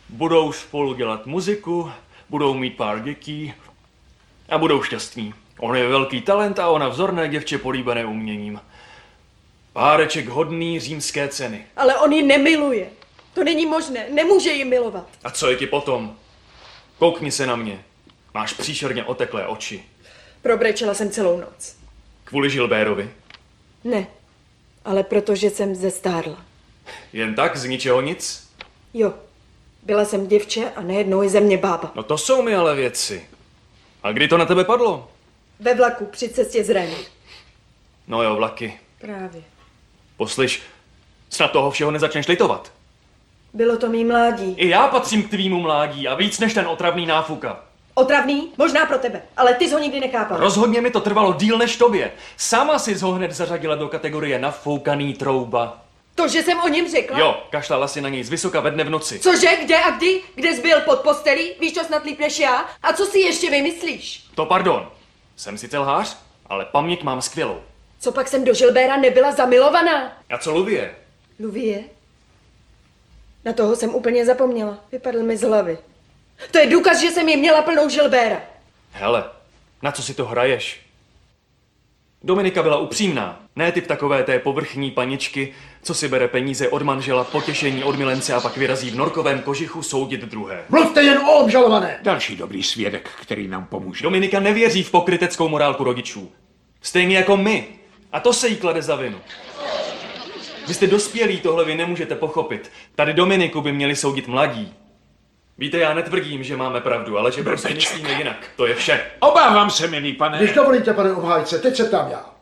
Budou spolu dělat muziku, budou mít pár dětí a budou šťastní. On je velký talent a ona vzorné děvče políbené uměním. Páreček hodný římské ceny. Ale on ji nemiluje. To není možné, nemůže ji milovat. A co je ti potom? Koukni se na mě. Máš příšerně oteklé oči. Probrečela jsem celou noc. Kvůli Gilbertovi? Ne, ale protože jsem zestárla. Jen tak, z ničeho nic? Jo, byla jsem děvče a najednou je ze mě bába. No to jsou mi ale věci. A kdy to na tebe padlo? Ve vlaku při cestě z Rennes. No jo, vlaky. Právě. Poslyš, snad toho všeho nezačneš litovat. Bylo to mý mládí. I já patřím k tvýmu mládí a víc než ten otravný náfuka. Otravný? Možná pro tebe, ale ty jsi ho nikdy nechápal. Rozhodně mi to trvalo díl než tobě. Sama jsi ho hned zařadila do kategorie nafoukaný trouba. To, že jsem o něm řekla? Jo, kašlala si na něj z vysoka ve dne v noci. Cože, kde a kdy? Kde jsi byl pod postelí? Víš to snad líp než já? A co si ještě vymyslíš? To pardon. Jsem sice lhář, ale paměť mám skvělou. Co pak jsem do Gilberta nebyla zamilovaná? A co Luvie? Luvie? Na toho jsem úplně zapomněla. Vypadl mi z hlavy. To je důkaz, že jsem ji měla plnou Gilberta. Hele, na co si to hraješ? Dominika byla upřímná, ne typ takové té povrchní paničky, co si bere peníze od manžela, potěšení od milence a pak vyrazí v norkovém kožichu soudit druhé. Mluvte jen o obžalované! Další dobrý svědek, který nám pomůže. Dominika nevěří v pokryteckou morálku rodičů. Stejně jako my. A to se jí klade za vinu. Vy jste dospělí, tohle vy nemůžete pochopit. Tady Dominiku by měli soudit mladí. Víte, já netvrdím, že máme pravdu, ale že prostě myslíme jinak. To je vše. Obávám se, milý pane. Když dovolíte, pane obhájce, teď se ptám já.